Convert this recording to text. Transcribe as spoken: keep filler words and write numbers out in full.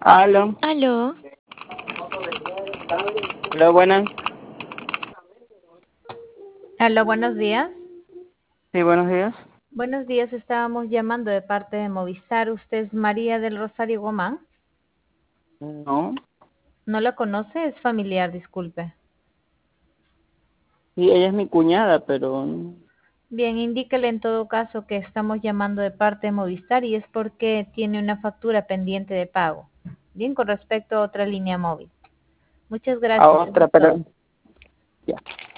Aló. Aló. Hola, buenas. Aló, buenos días. Sí, buenos días. Buenos días, estábamos llamando de parte de Movistar. ¿Usted es María del Rosario Gomán? No. ¿No la conoce? Es familiar, disculpe. Sí, ella es mi cuñada, pero... Bien, indíquele en todo caso que estamos llamando de parte de Movistar y es porque tiene una factura pendiente de pago. Bien, con respecto a otra línea móvil. Muchas A gracias, eso otra, es todo. pero... Ya.